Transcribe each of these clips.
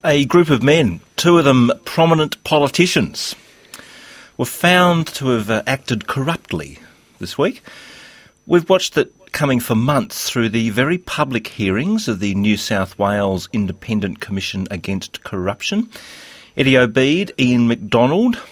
A group of men, two of them prominent politicians, were found to have acted corruptly this week. We've watched it coming for months through the very public hearings of the New South Wales Independent Commission Against Corruption. Eddie Obeid, Ian McDonald.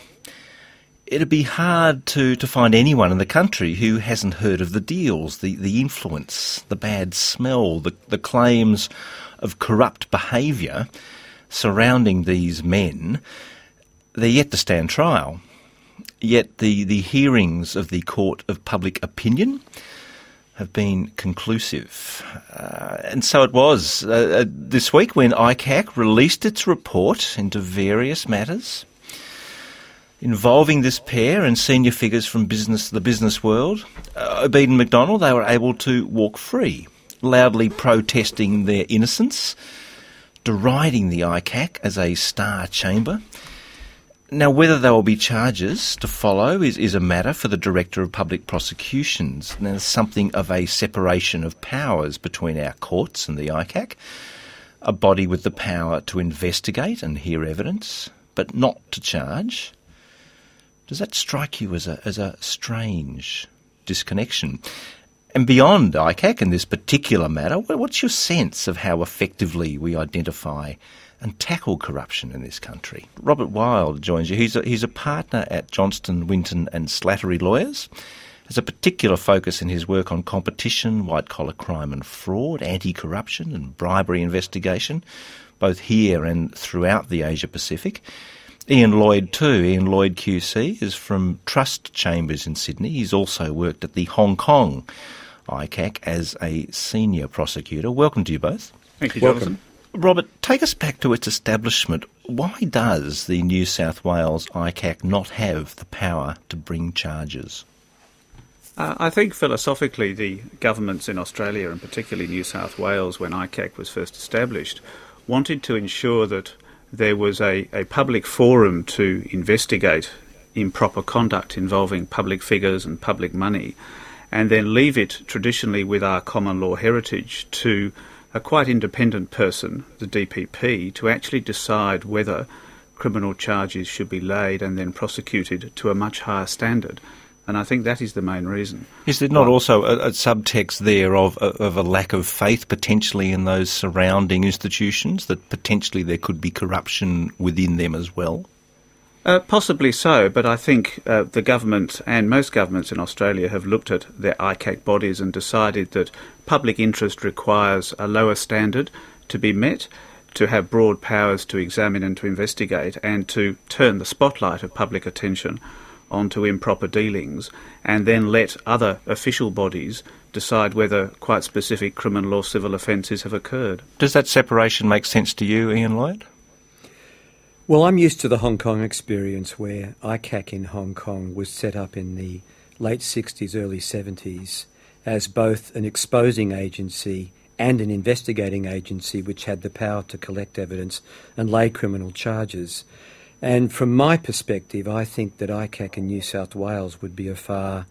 It'd be hard to find anyone in the country who hasn't heard of the deals, the influence, the bad smell, the claims of corrupt behaviour surrounding these men. They're yet to stand trial. Yet the hearings of the Court of Public Opinion have been conclusive. And so it was this week when ICAC released its report into various matters involving this pair and senior figures from the business world. Obeid and McDonald, they were able to walk free, loudly protesting their innocence, deriding the ICAC as a star chamber. Now, whether there will be charges to follow is a matter for the Director of Public Prosecutions. Now, there's something of a separation of powers between our courts and the ICAC, a body with the power to investigate and hear evidence, but not to charge. Does that strike you as a strange disconnection? And beyond ICAC in this particular matter, what's your sense of how effectively we identify and tackle corruption in this country? Robert Wild joins you. He's a partner at Johnston, Winton and Slattery Lawyers. Has a particular focus in his work on competition, white-collar crime and fraud, anti-corruption and bribery investigation, both here and throughout the Asia-Pacific. Ian Lloyd too. Ian Lloyd QC is from Trust Chambers in Sydney. He's also worked at the Hong Kong ICAC as a senior prosecutor. Welcome to you both. Thank you, Jonathan. Robert, take us back to its establishment. Why does the New South Wales ICAC not have the power to bring charges? I think philosophically the governments in Australia, and particularly New South Wales when ICAC was first established, wanted to ensure that there was a public forum to investigate improper conduct involving public figures and public money, and then leave it traditionally with our common law heritage to a quite independent person, the DPP, to actually decide whether criminal charges should be laid and then prosecuted to a much higher standard. And I think that is the main reason. Is there not also a subtext there of a lack of faith potentially in those surrounding institutions, that potentially there could be corruption within them as well? Possibly so, but I think the government and most governments in Australia have looked at their ICAC bodies and decided that public interest requires a lower standard to be met, to have broad powers to examine and to investigate, and to turn the spotlight of public attention onto improper dealings, and then let other official bodies decide whether quite specific criminal or civil offences have occurred. Does that separation make sense to you, Ian Lloyd? Well, I'm used to the Hong Kong experience where ICAC in Hong Kong was set up in the late 60s, early 70s as both an exposing agency and an investigating agency which had the power to collect evidence and lay criminal charges. And from my perspective, I think that ICAC in New South Wales would be a far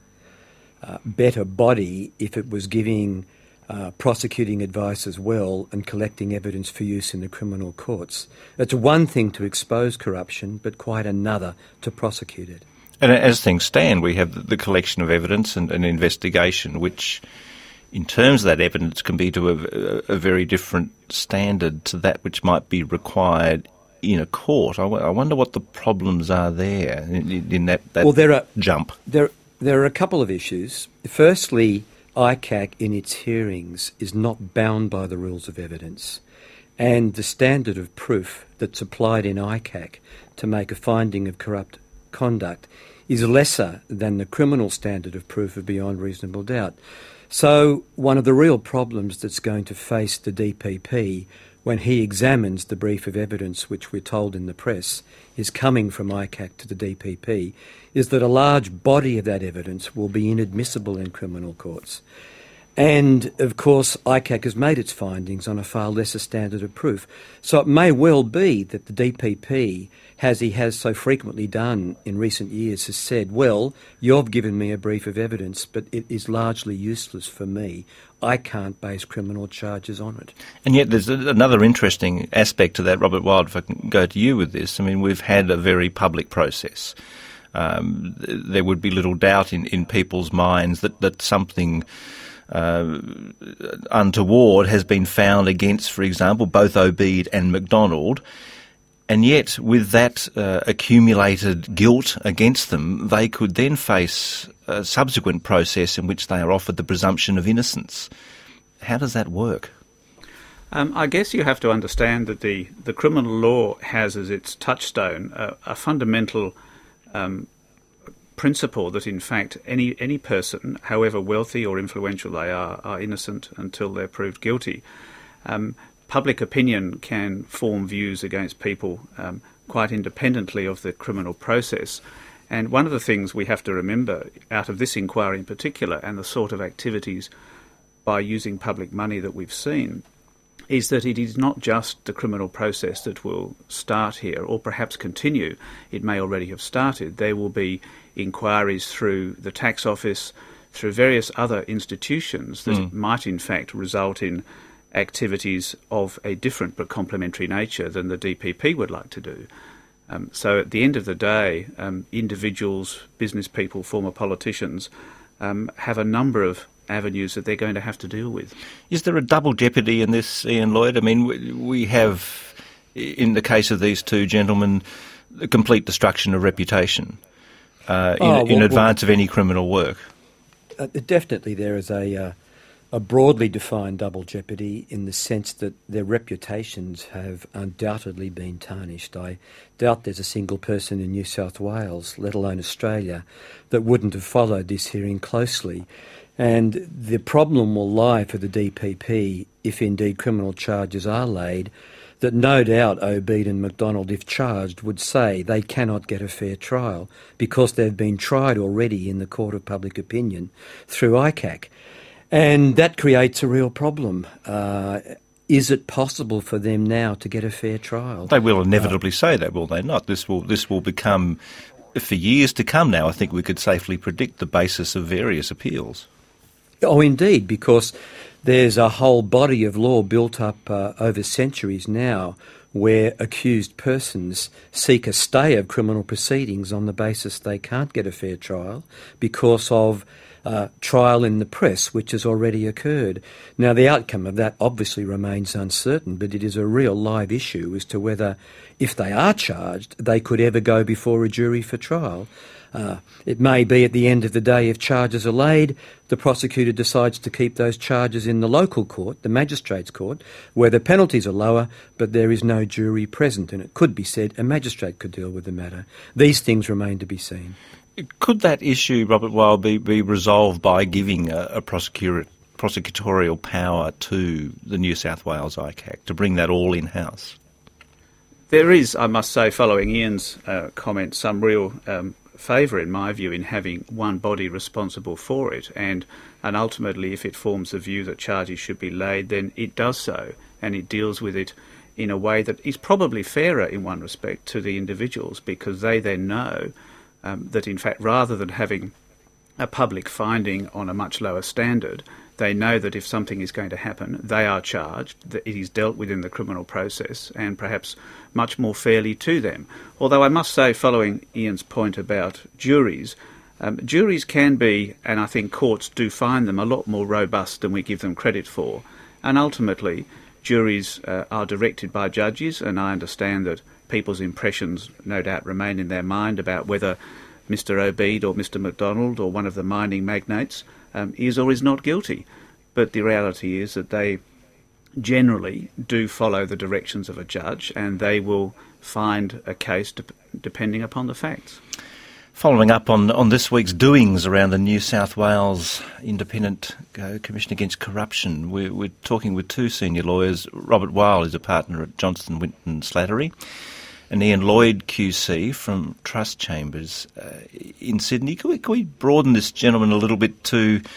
better body if it was giving prosecuting advice as well and collecting evidence for use in the criminal courts. It's one thing to expose corruption, but quite another to prosecute it. And as things stand, we have the collection of evidence and an investigation, which in terms of that evidence can be to a very different standard to that which might be required in a court. I wonder what the problems are there in that jump. There are a couple of issues. Firstly, ICAC in its hearings is not bound by the rules of evidence, and the standard of proof that's applied in ICAC to make a finding of corrupt conduct is lesser than the criminal standard of proof of beyond reasonable doubt. So one of the real problems that's going to face the DPP when he examines the brief of evidence which we're told in the press is coming from ICAC to the DPP is that a large body of that evidence will be inadmissible in criminal courts. And, of course, ICAC has made its findings on a far lesser standard of proof. So it may well be that the DPP, as he has so frequently done in recent years, has said, well, you've given me a brief of evidence, but it is largely useless for me. I can't base criminal charges on it. And yet there's another interesting aspect to that, Robert Wild, if I can go to you with this. I mean, we've had a very public process. There would be little doubt in people's minds that something untoward has been found against, for example, both Obeid and McDonald. And yet, with that accumulated guilt against them, they could then face a subsequent process in which they are offered the presumption of innocence. How does that work? I guess you have to understand that the criminal law has as its touchstone a fundamental principle that, in fact, any person, however wealthy or influential they are innocent until they're proved guilty. Public opinion can form views against people quite independently of the criminal process. And one of the things we have to remember out of this inquiry in particular, and the sort of activities by using public money that we've seen, is that it is not just the criminal process that will start here or perhaps continue. It may already have started. There will be inquiries through the tax office, through various other institutions that might in fact result in activities of a different but complementary nature than the DPP would like to do. So at the end of the day, individuals, business people, former politicians have a number of avenues that they're going to have to deal with. Is there a double jeopardy in this, Ian Lloyd? I mean, we have, in the case of these two gentlemen, the complete destruction of reputation in advance of any criminal work. Definitely there is a broadly defined double jeopardy in the sense that their reputations have undoubtedly been tarnished. I doubt there's a single person in New South Wales, let alone Australia, that wouldn't have followed this hearing closely. And the problem will lie for the DPP, if indeed criminal charges are laid, that no doubt Obeid and McDonald, if charged, would say they cannot get a fair trial because they've been tried already in the court of public opinion through ICAC. And that creates a real problem. Is it possible for them now to get a fair trial? They will inevitably say that, will they not? This will become, for years to come now, I think we could safely predict the basis of various appeals. Oh, indeed, because there's a whole body of law built up over centuries now where accused persons seek a stay of criminal proceedings on the basis they can't get a fair trial because of trial in the press, which has already occurred. Now, the outcome of that obviously remains uncertain, but it is a real live issue as to whether, if they are charged, they could ever go before a jury for trial. It may be at the end of the day, if charges are laid, the prosecutor decides to keep those charges in the local court, the magistrate's court, where the penalties are lower, but there is no jury present, and it could be said a magistrate could deal with the matter. These things remain to be seen. Could that issue, Robert Wild, be resolved by giving a prosecutorial power to the New South Wales ICAC to bring that all in-house? There is, I must say, following Ian's comment, some real favour, in my view, in having one body responsible for it. And ultimately, if it forms the view that charges should be laid, then it does so, and it deals with it in a way that is probably fairer in one respect to the individuals, because they then know that, in fact, rather than having a public finding on a much lower standard, they know that if something is going to happen, they are charged, that it is dealt with in the criminal process, and perhaps much more fairly to them. Although I must say, following Ian's point about juries, juries can be, and I think courts do find them, a lot more robust than we give them credit for. And ultimately, juries are directed by judges, and I understand that people's impressions no doubt remain in their mind about whether Mr Obeid or Mr McDonald or one of the mining magnates is or is not guilty. But the reality is that they generally do follow the directions of a judge, and they will find a case depending upon the facts. Following up on this week's doings around the New South Wales Independent Commission Against Corruption, we're talking with two senior lawyers. Robert Wild is a partner at Johnston Winton Slattery, and Ian Lloyd QC from Trust Chambers in Sydney. Can we broaden this gentleman a little bit to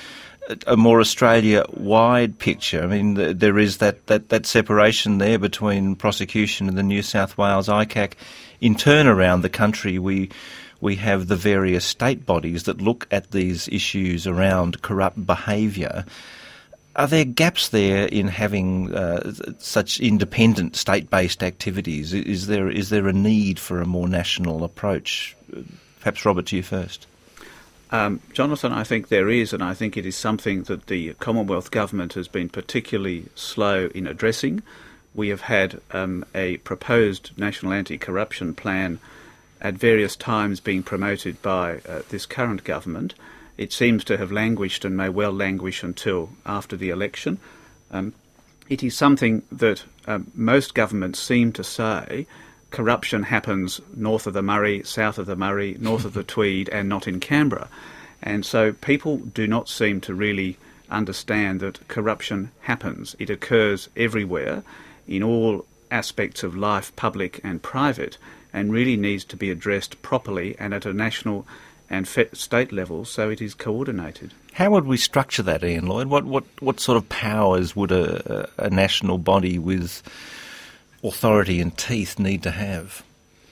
a more Australia-wide picture? I mean, there is that separation there between prosecution and the New South Wales ICAC. In turn, around the country, we have the various state bodies that look at these issues around corrupt behaviour. Are there gaps there in having such independent state-based activities? Is there a need for a more national approach? Perhaps, Robert, to you first. Jonathan, I think there is, and I think it is something that the Commonwealth Government has been particularly slow in addressing. We have had a proposed national anti-corruption plan at various times being promoted by this current government. It seems to have languished and may well languish until after the election. It is something that most governments seem to say corruption happens north of the Murray, south of the Murray, north of the Tweed, and not in Canberra. And so people do not seem to really understand that corruption happens. It occurs everywhere, in all aspects of life, public and private, and really needs to be addressed properly and at a national and state level, so it is coordinated. How would we structure that, Ian Lloyd? What sort of powers would a national body with authority and teeth need to have?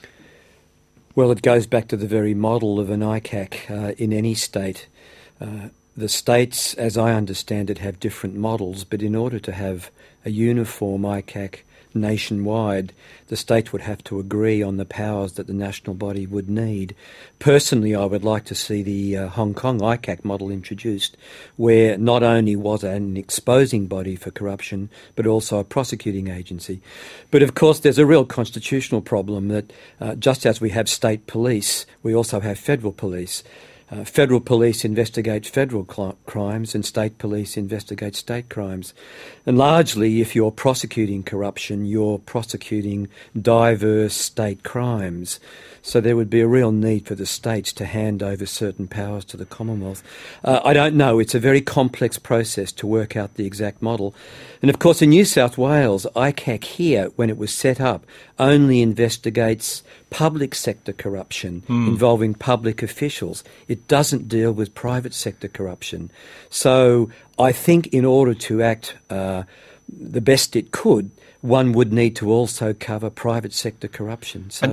Well, it goes back to the very model of an ICAC in any state. The states, as I understand it, have different models, but in order to have a uniform ICAC nationwide, the states would have to agree on the powers that the national body would need. Personally, I would like to see the Hong Kong ICAC model introduced, where not only was it an exposing body for corruption, but also a prosecuting agency. But of course, there's a real constitutional problem that just as we have state police, we also have federal police. Federal police investigate federal crimes and state police investigate state crimes. And largely, if you're prosecuting corruption, you're prosecuting diverse state crimes. So there would be a real need for the states to hand over certain powers to the Commonwealth. I don't know. It's a very complex process to work out the exact model. And of course, in New South Wales, ICAC here, when it was set up, only investigates public sector corruption involving public officials. It doesn't deal with private sector corruption. So I think in order to act the best it could, one would need to also cover private sector corruption. So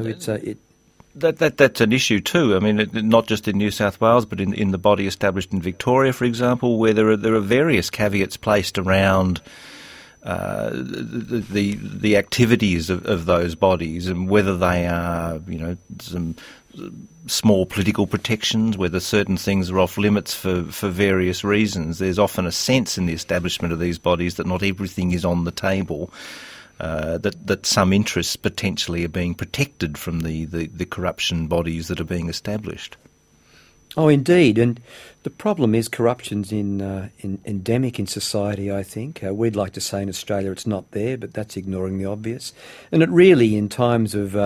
That's an issue too. I mean, not just in New South Wales, but in the body established in Victoria, for example, where there are various caveats placed around the activities of those bodies and whether they are, some small political protections, whether certain things are off limits for various reasons. There's often a sense in the establishment of these bodies that not everything is on the table. That some interests potentially are being protected from the corruption bodies that are being established. Oh, indeed. And the problem is corruption's endemic in society, I think. We'd like to say in Australia it's not there, but that's ignoring the obvious. And it really, in times of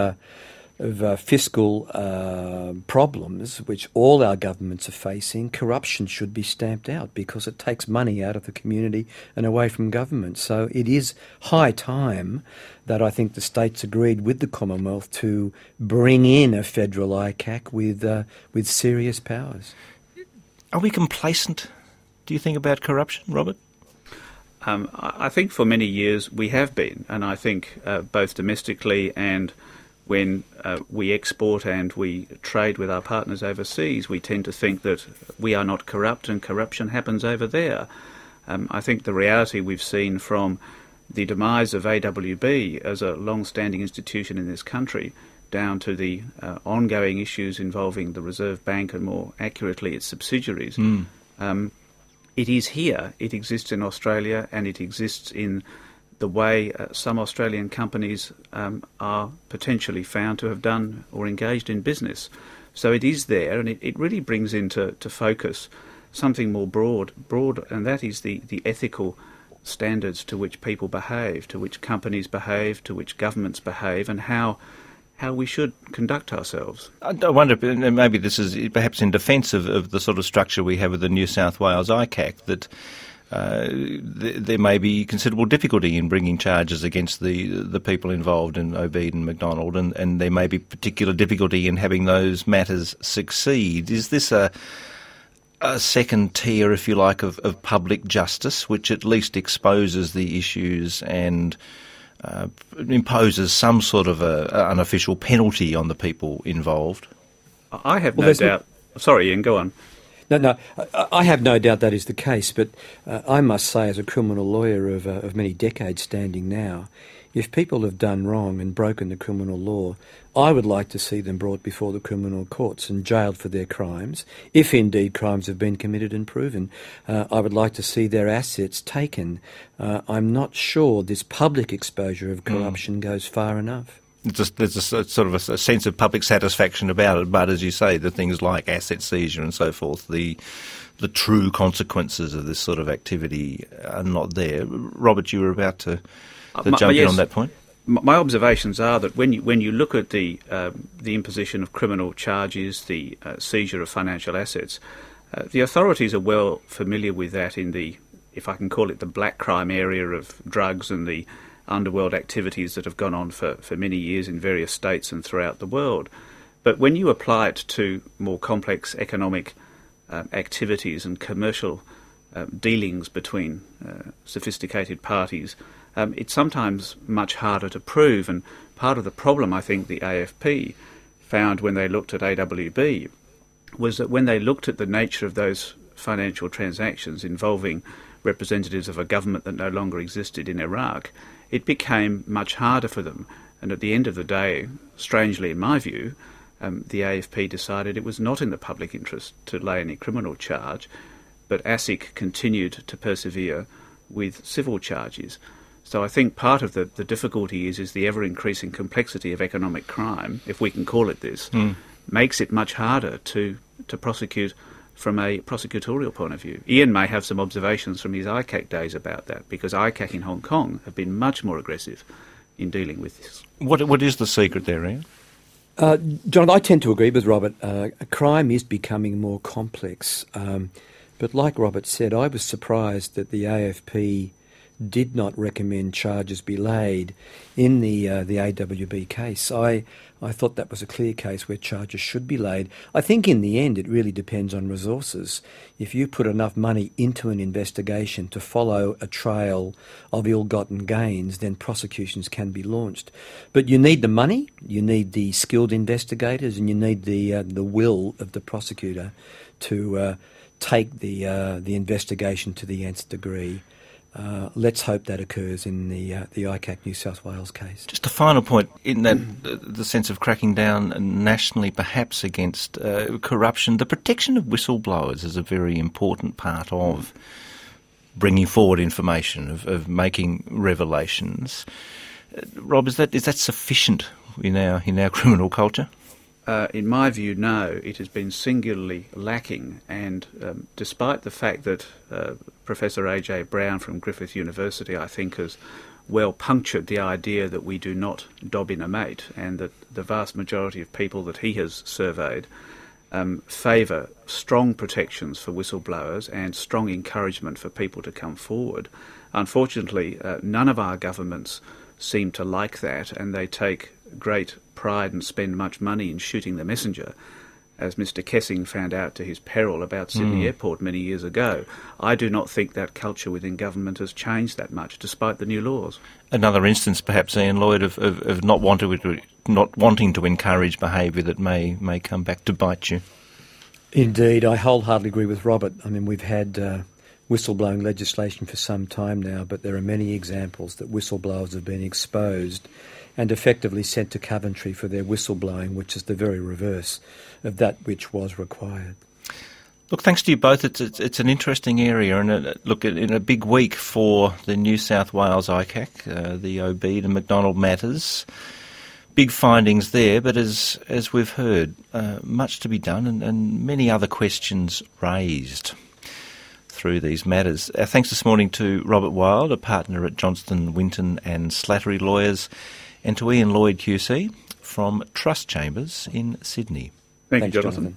fiscal problems, which all our governments are facing, corruption should be stamped out because it takes money out of the community and away from government. So it is high time that I think the states agreed with the Commonwealth to bring in a federal ICAC with serious powers. Are we complacent, do you think, about corruption, Robert? I think for many years we have been, and I think both domestically and when we export and we trade with our partners overseas, we tend to think that we are not corrupt and corruption happens over there. I think the reality we've seen from the demise of AWB as a long-standing institution in this country down to the ongoing issues involving the Reserve Bank and more accurately its subsidiaries, it is here. It exists in Australia and it exists in the way some Australian companies are potentially found to have done or engaged in business. So it is there, and it really brings into focus something more broad, and that is the ethical standards to which people behave, to which companies behave, to which governments behave, and how we should conduct ourselves. I wonder, maybe this is perhaps in defence of the sort of structure we have with the New South Wales ICAC, that there may be considerable difficulty in bringing charges against the people involved in Obeid and McDonald, and there may be particular difficulty in having those matters succeed. Is this a a second tier, if you like, of public justice, which at least exposes the issues and imposes some sort of an unofficial penalty on the people involved? I have no doubt. Sorry, Ian, go on. No, I have no doubt that is the case, but I must say, as a criminal lawyer of many decades standing now, if people have done wrong and broken the criminal law, I would like to see them brought before the criminal courts and jailed for their crimes, if indeed crimes have been committed and proven. I would like to see their assets taken. I'm not sure this public exposure of corruption goes far enough. There's a sort of a sense of public satisfaction about it, but as you say, the things like asset seizure and so forth, the true consequences of this sort of activity are not there. Robert, you were about to jump in on that point. My observations are that when you look at the imposition of criminal charges, the seizure of financial assets, the authorities are well familiar with that in the, if I can call it, the black crime area of drugs and the underworld activities that have gone on for many years in various states and throughout the world. But when you apply it to more complex economic activities and commercial dealings between sophisticated parties, it's sometimes much harder to prove. And part of the problem, I think, the AFP found when they looked at AWB was that when they looked at the nature of those financial transactions involving representatives of a government that no longer existed in Iraq, it became much harder for them. And at the end of the day, strangely in my view, the AFP decided it was not in the public interest to lay any criminal charge, but ASIC continued to persevere with civil charges. So I think part of the difficulty is the ever-increasing complexity of economic crime, if we can call it this, makes it much harder to prosecute from a prosecutorial point of view. Ian may have some observations from his ICAC days about that, because ICAC in Hong Kong have been much more aggressive in dealing with this. What is the secret there, Ian? John, I tend to agree with Robert. Crime is becoming more complex. But like Robert said, I was surprised that the AFP did not recommend charges be laid in the AWB case. I thought that was a clear case where charges should be laid. I think in the end it really depends on resources. If you put enough money into an investigation to follow a trail of ill-gotten gains, then prosecutions can be launched. But you need the money, you need the skilled investigators, and you need the will of the prosecutor to take the investigation to the nth degree. Let's hope that occurs in the ICAC New South Wales case. Just a final point, in that the sense of cracking down nationally perhaps against corruption, the protection of whistleblowers is a very important part of bringing forward information, of making revelations. Rob, is that sufficient in our criminal culture? In my view, no. It has been singularly lacking, and despite the fact that Professor A.J. Brown from Griffith University, I think, has well punctured the idea that we do not dob in a mate, and that the vast majority of people that he has surveyed favour strong protections for whistleblowers and strong encouragement for people to come forward. Unfortunately, none of our governments seem to like that, and they take great pride and spend much money in shooting the messenger, as Mr. Kessing found out to his peril about Sydney Airport many years ago. I do not think that culture within government has changed that much, despite the new laws. Another instance, perhaps, Ian Lloyd, of not wanting to encourage behaviour that may come back to bite you. Indeed, I wholeheartedly agree with Robert. I mean, we've had whistleblowing legislation for some time now, but there are many examples that whistleblowers have been exposed and effectively sent to Coventry for their whistleblowing, which is the very reverse of that which was required. Look, thanks to you both. It's an interesting area, and in a big week for the New South Wales ICAC, the Obeid and McDonald matters. Big findings there, but as we've heard, much to be done, and many other questions raised through these matters. Thanks this morning to Robert Wild, a partner at Johnston, Winton and Slattery Lawyers, and to Ian Lloyd QC from Trust Chambers in Sydney. Thank you, Jonathan.